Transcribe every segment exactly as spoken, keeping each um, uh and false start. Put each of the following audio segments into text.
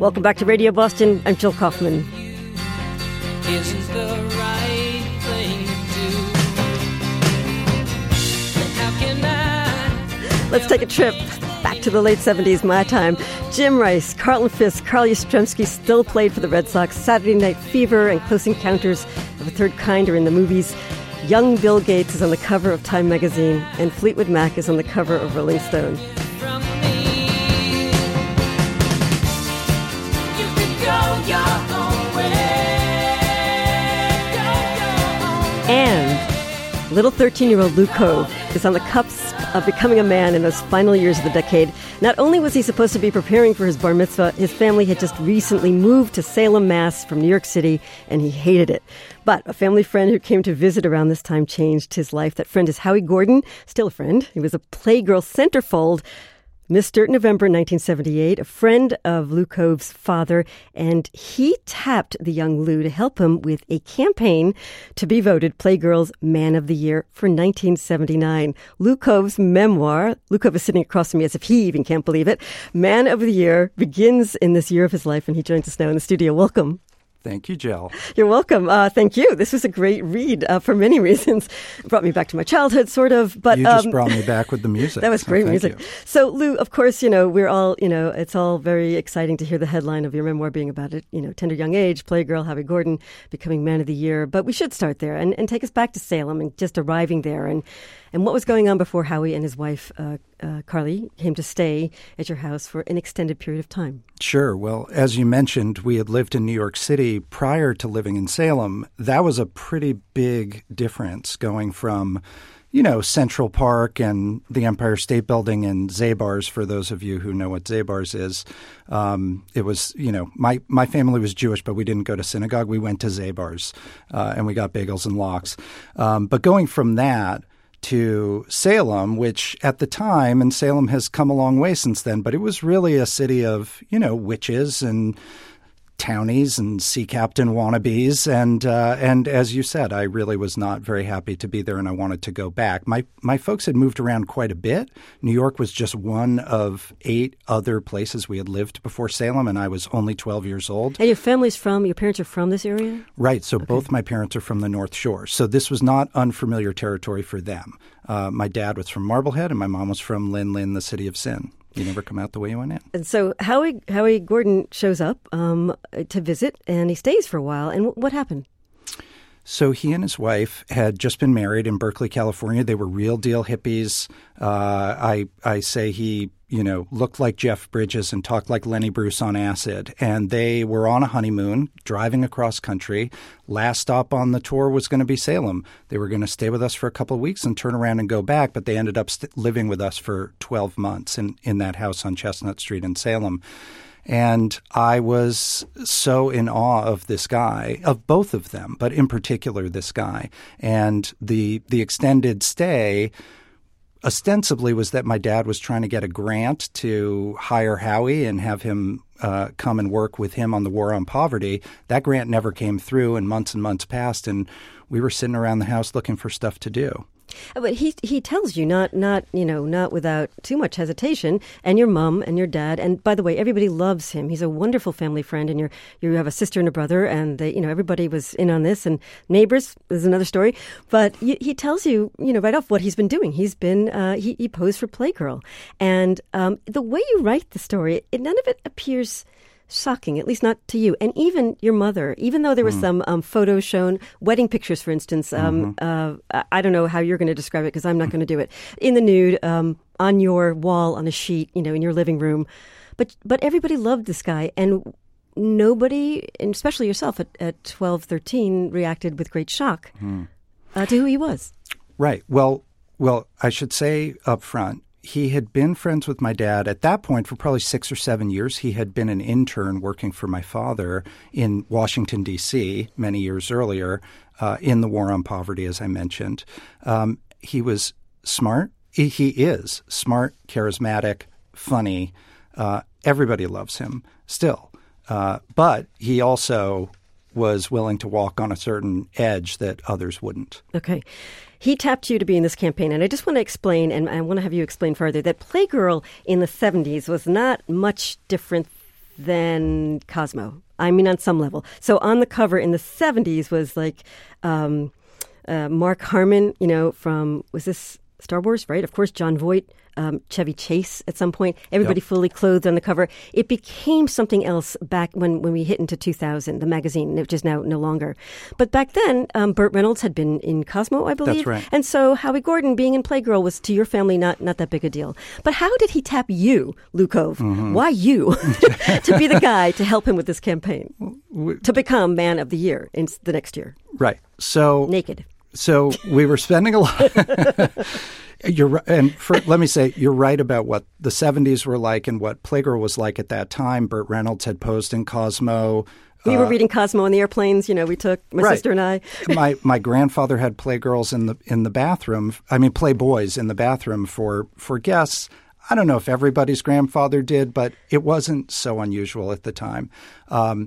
Welcome back to Radio Boston. I'm Jill Kaufman. Isn't the right thing to do? How can I? Let's take a trip back to the late seventies, my time. Jim Rice, Carlton Fisk, Carl Yastrzemski still played for the Red Sox. Saturday Night Fever and Close Encounters of a Third Kind are in the movies. Young Bill Gates is on the cover of Time magazine, and Fleetwood Mac is on the cover of Rolling Stone. From me, you could go your own way. Go your own way. And little thirteen-year-old Luke Cove is on the cusp of becoming a man in those final years of the decade. Not only was he supposed to be preparing for his bar mitzvah, his family had just recently moved to Salem, Mass. from New York City, and he hated it. But a family friend who came to visit around this time changed his life. That friend is Howie Gordon, still a friend. He was a Playgirl centerfold. Mister November nineteen seventy-eight, a friend of Lou Cove's father, and he tapped the young Lou to help him with a campaign to be voted Playgirl's Man of the Year for nineteen seventy-nine. Lou Cove's memoir, Lou Cove is sitting across from me as if he even can't believe it, Man of the Year, begins in this year of his life, and he joins us now in the studio. Welcome. Thank you, Jill. You're welcome. Uh, thank you. This was a great read uh, for many reasons. It brought me back to my childhood, sort of. But you just um, brought me back with the music. That was so great thank music. you. So, Lou, of course, you know, we're all, you know, it's all very exciting to hear the headline of your memoir being about it, you know, tender young age, Playgirl, Howie Gordon, becoming Man of the Year. But we should start there and, and take us back to Salem and just arriving there and, and what was going on before Howie and his wife, uh, uh, Carly, came to stay at your house for an extended period of time. Sure. Well, as you mentioned, we had lived in New York City prior to living in Salem. That was a pretty big difference going from, you know, Central Park and the Empire State Building and Zabar's, for those of you who know what Zabar's is. Um, it was, you know, my, my family was Jewish, but we didn't go to synagogue. We went to Zabar's uh, and we got bagels and lox. Um, but going from that to Salem, which at the time, and Salem has come a long way since then, but it was really a city of, you know, witches and townies and sea captain wannabes. And uh, and as you said, I really was not very happy to be there, and I wanted to go back. My my folks had moved around quite a bit. New York was just one of eight other places we had lived before Salem, and I was only twelve years old. And your family's from, your parents are from this area? Right. So okay. Both my parents are from the North Shore. So this was not unfamiliar territory for them. Uh, my dad was from Marblehead, and my mom was from Lynn Lynn, the city of sin. You never come out the way you went in. And so Howie Howie Gordon shows up um, to visit, and he stays for a while. And w- what happened? So he and his wife had just been married in Berkeley, California. They were real deal hippies. Uh, I I say he, you know, looked like Jeff Bridges and talked like Lenny Bruce on acid. And they were on a honeymoon, driving across country. Last stop on the tour was going to be Salem. They were going to stay with us for a couple of weeks and turn around and go back, but they ended up st- living with us for twelve months in, in that house on Chestnut Street in Salem. And I was so in awe of this guy, of both of them, but in particular this guy. And the the extended stay ostensibly was that my dad was trying to get a grant to hire Howie and have him uh, come and work with him on the War on Poverty. That grant never came through, and months and months passed, and we were sitting around the house looking for stuff to do. But he he tells you, not not you know not without too much hesitation, and your mom and your dad, and by the way, everybody loves him. He's a wonderful family friend, and you you have a sister and a brother, and they, you know everybody was in on this, and neighbors is another story. But he, he tells you, you know, right off what he's been doing. He's been uh, he he posed for Playgirl, and um, the way you write the story, it, none of it appears shocking, at least not to you. And even your mother, even though there were mm. some um, photos shown, wedding pictures, for instance, um, mm-hmm. uh, I don't know how you're going to describe it because I'm not going to do it, in the nude, um, on your wall, on a sheet, you know, in your living room. But but everybody loved this guy, and nobody, and especially yourself at, at twelve, thirteen, reacted with great shock mm. uh, to who he was. Right. Well, well, I should say up front, he had been friends with my dad at that point for probably six or seven years. He had been an intern working for my father in Washington, D C many years earlier uh, in the War on Poverty, as I mentioned. Um, he was smart. He, he is smart, charismatic, funny. Uh, everybody loves him still. Uh, but he also was willing to walk on a certain edge that others wouldn't. Okay. He tapped you to be in this campaign, and I just want to explain, and I want to have you explain further, that Playgirl in the seventies was not much different than Cosmo. I mean, on some level. So on the cover in the seventies was like um, uh, Mark Harmon, you know, from, was this Star Wars, right? Of course, John Voight, um, Chevy Chase at some point, everybody Yep. fully clothed on the cover. It became something else back when, when we hit into two thousand, the magazine, which is now no longer. But back then, um, Burt Reynolds had been in Cosmo, I believe. That's right. And so Howie Gordon being in Playgirl was to your family not, not that big a deal. But how did he tap you, Lou Cove? Mm-hmm. Why you to be the guy to help him with this campaign? To become Man of the Year in the next year. Right. So Naked. So we were spending a lot. You're right, and for, let me say, you're right about what the seventies were like and what Playgirl was like at that time. Burt Reynolds had posed in Cosmo. We were Uh, reading Cosmo on the airplanes, you know, we took, my Right. sister and I. my my grandfather had Playgirls in the in the bathroom. I mean, Playboys in the bathroom for for guests. I don't know if everybody's grandfather did, but it wasn't so unusual at the time. Um,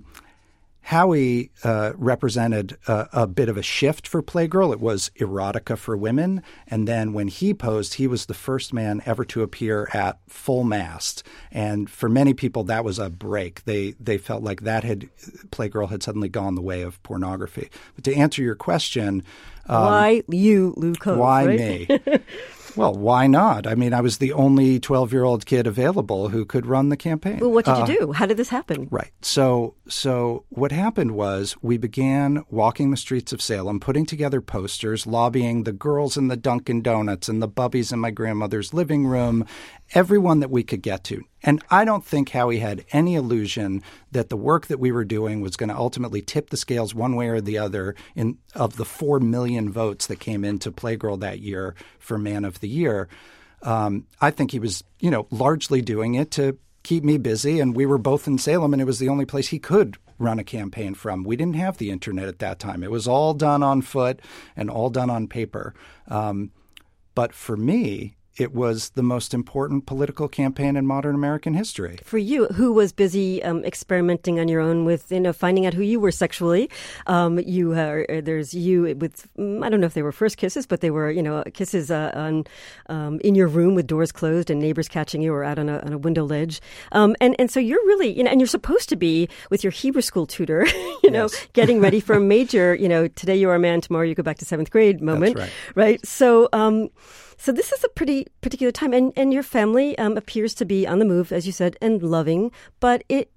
Howie uh, represented a, a bit of a shift for Playgirl. It was erotica for women. And then when he posed, he was the first man ever to appear at full mast. And for many people, that was a break. They they felt like that had Playgirl had suddenly gone the way of pornography. But to answer your question, um, Why you, Lou Cove? why right? me? Well, why not? I mean, I was the only twelve-year-old kid available who could run the campaign. Well, what did Uh, you do? How did this happen? Right. So so what happened was we began walking the streets of Salem, putting together posters, lobbying the girls in the Dunkin' Donuts and the bubbies in my grandmother's living room, everyone that we could get to. And I don't think Howie had any illusion that the work that we were doing was going to ultimately tip the scales one way or the other in of the four million votes that came into Playgirl that year for Man of the Year. Um, I think he was, you know, largely doing it to keep me busy, and we were both in Salem, and it was the only place he could run a campaign from. We didn't have the internet at that time. It was all done on foot and all done on paper. Um, but for me, it was the most important political campaign in modern American history. For you, who was busy um, experimenting on your own with, you know, finding out who you were sexually. Um, you uh, there's you with, mm, I don't know if they were first kisses, but they were, you know, kisses uh, on um, in your room with doors closed and neighbors catching you or out on a, on a window ledge. Um, and, and so you're really, you know, and you're supposed to be with your Hebrew school tutor, you know, Yes. getting ready for a major, you know, today you are a man, tomorrow you go back to seventh grade moment. right. Right? So, um, So this is a pretty particular time, and, and your family um, appears to be on the move, as you said, and loving, but it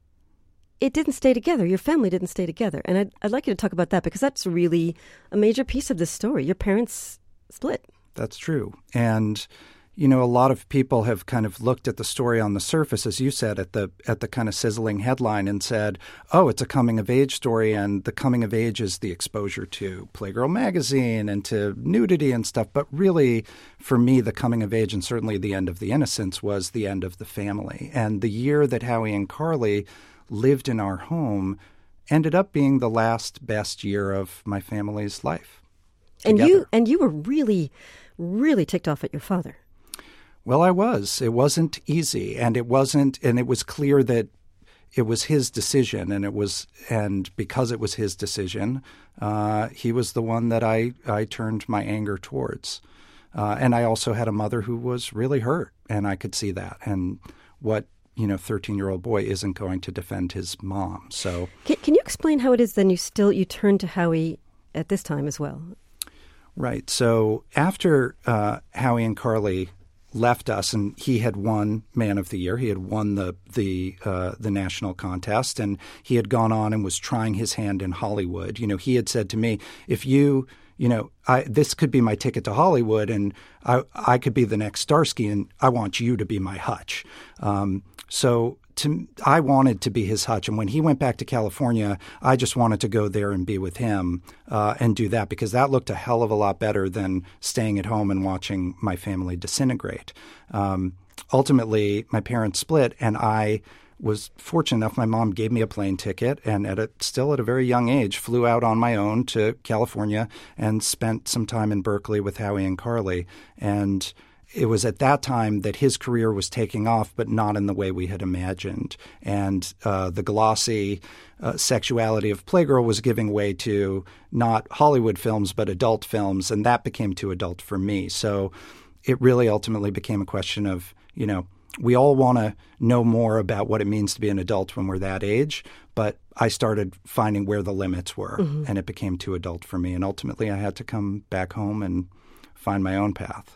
it didn't stay together. Your family didn't stay together. And I'd, I'd like you to talk about that because that's really a major piece of this story. Your parents split. That's true. And, you know, a lot of people have kind of looked at the story on the surface, as you said, at the at the kind of sizzling headline and said, oh, it's a coming-of-age story, and the coming of age is the exposure to Playgirl magazine and to nudity and stuff. But really, for me, the coming of age and certainly the end of the innocence was the end of the family. And the year that Howie and Carly lived in our home ended up being the last best year of my family's life. And together. you and you were really, really ticked off at your father. Well, I was. It wasn't easy, and it wasn't, and it was clear that it was his decision, and it was, and because it was his decision, uh, he was the one that I, I turned my anger towards. Uh, and I also had a mother who was really hurt, and I could see that. And what, you know, thirteen-year-old boy isn't going to defend his mom. So, Can, can you explain how it is then you still you turned to Howie at this time as well? right. So after uh, Howie and Carly left us, and he had won Man of the Year. He had won the the uh, the national contest, and he had gone on and was trying his hand in Hollywood. You know, he had said to me, "If you, you know, I, this could be my ticket to Hollywood, and I I could be the next Starsky, and I want you to be my Hutch." Um, so. To, I wanted to be his Hutch, and when he went back to California, I just wanted to go there and be with him uh, and do that because that looked a hell of a lot better than staying at home and watching my family disintegrate. Um, ultimately, my parents split, and I was fortunate enough. My mom gave me a plane ticket, and at a, still at a very young age, flew out on my own to California and spent some time in Berkeley with Howie and Carly. And it was at that time that his career was taking off, but not in the way we had imagined. And uh, the glossy uh, sexuality of Playgirl was giving way to not Hollywood films, but adult films. And that became too adult for me. So it really ultimately became a question of, you know, we all want to know more about what it means to be an adult when we're that age. But I started finding where the limits were, mm-hmm. and it became too adult for me. And ultimately, I had to come back home and find my own path.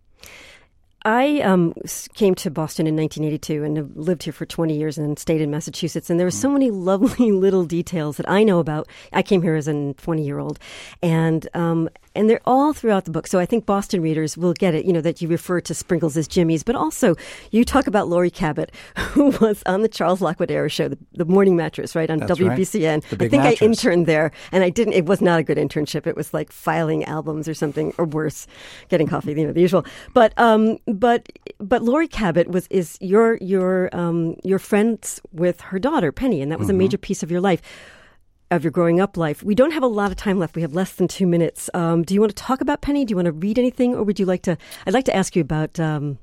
I um, came to Boston in nineteen eighty-two and have lived here for twenty years and stayed in Massachusetts. And there were so many lovely little details that I know about. I came here as a twenty-year-old. And um, and they're all throughout the book. So I think Boston readers will get it, you know, that you refer to Sprinkles as Jimmy's. But also, you talk about Laurie Cabot, who was on the Charles Lockwood Era show, the, the Morning Mattress, right, on That's W B C N. Right. The big I think mattress. I interned there. And I didn't, it was not a good internship. It was like filing albums or something, or worse, getting coffee, you know, the usual. But um, but but Laurie Cabot was is your your um your friends with her daughter Penny, and that was mm-hmm. a major piece of your life, of your growing up life. We don't have a lot of time left. We have less than two minutes. Um, do you want to talk about Penny? Do you want to read anything, or would you like to? I'd like to ask you about um,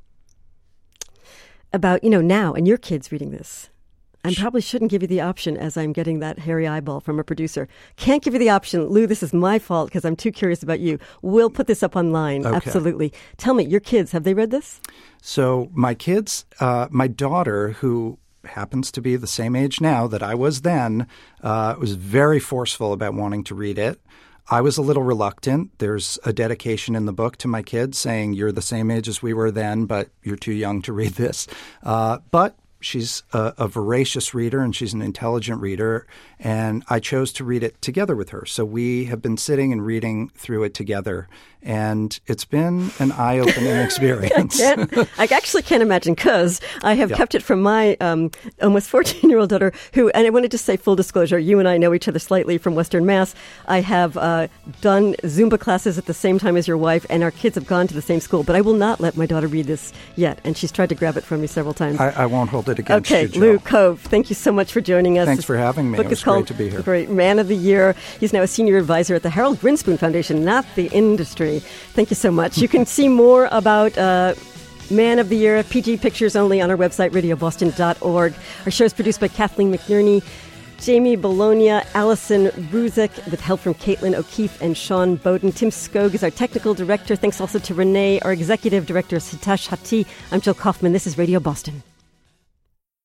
about you know now and your kids reading this. I probably shouldn't give you the option, as I'm getting that hairy eyeball from a producer. Can't give you the option. Lou, this is my fault because I'm too curious about you. We'll put this up online. Okay. Absolutely. Tell me, your kids, have they read this? So my kids, uh, my daughter, who happens to be the same age now that I was then, uh, was very forceful about wanting to read it. I was a little reluctant. There's a dedication in the book to my kids saying, you're the same age as we were then, but you're too young to read this. Uh, but she's a, a voracious reader, and she's an intelligent reader, and I chose to read it together with her. So we have been sitting and reading through it together, and it's been an eye-opening experience. I, can't, I actually can't imagine, because I have Yeah. kept it from my um, almost fourteen-year-old daughter, who, and I wanted to say full disclosure, you and I know each other slightly from Western Mass. I have uh, done Zumba classes at the same time as your wife, and our kids have gone to the same school, but I will not let my daughter read this yet, and she's tried to grab it from me several times. I, I won't hold it against Okay, you, Jill. Lou Cove, thank you so much for joining us. Thanks This for having me. book It was is called great to be here. Great Man of the Year. He's now a senior advisor at the Harold Grinspoon Foundation, not the industry. Thank you so much. You can see more about uh, Man of the Year, P G Pictures only, on our website, radio boston dot org. Our show is produced by Kathleen McNerney, Jamie Bologna, Allison Ruzek, with help from Caitlin O'Keefe and Sean Bowden. Tim Skog is our technical director. Thanks also to Renee. Our executive director is Hitesh Hati. I'm Jill Kaufman. This is Radio Boston.